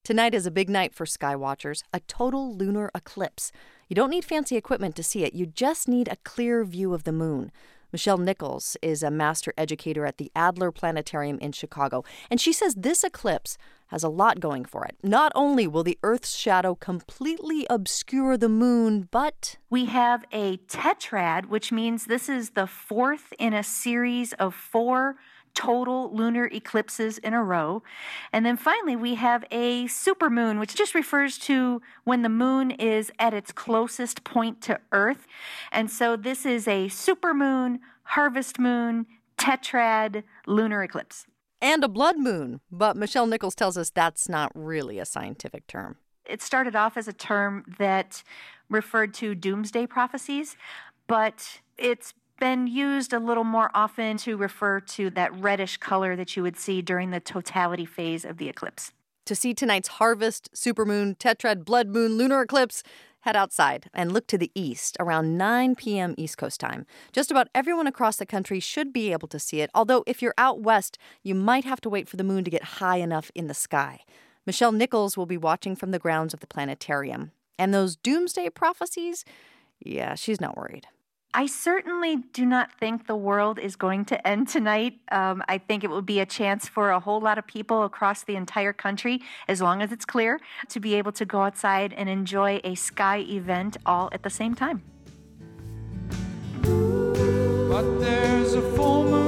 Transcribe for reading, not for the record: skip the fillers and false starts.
Tonight is a big night for sky watchers, a total lunar eclipse. You don't need fancy equipment to see it. You just need a clear view of the moon. Michelle Nichols is a master educator at the Adler Planetarium in Chicago, and she says this eclipse has a lot going for it. Not only will the Earth's shadow completely obscure the moon, but we have a tetrad, which means this is the fourth in a series of 4 total lunar eclipses in a row. And then finally, we have a supermoon, which just refers to when the moon is at its closest point to Earth. And so this is a supermoon, harvest moon, tetrad lunar eclipse. And a blood moon. But Michelle Nichols tells us that's not really a scientific term. It started off as a term that referred to doomsday prophecies, but it's been used a little more often to refer to that reddish color that you would see during the totality phase of the eclipse. To see tonight's harvest, supermoon, tetrad, blood moon, lunar eclipse, head outside and look to the east around 9 p.m. East Coast time. Just about everyone across the country should be able to see it, although if you're out west, you might have to wait for the moon to get high enough in the sky. Michelle Nichols will be watching from the grounds of the planetarium. And those doomsday prophecies, yeah, she's not worried. I certainly do not think the world is going to end tonight. I think it will be a chance for a whole lot of people across the entire country, as long as it's clear, to be able to go outside and enjoy a sky event all at the same time. But there's a full moon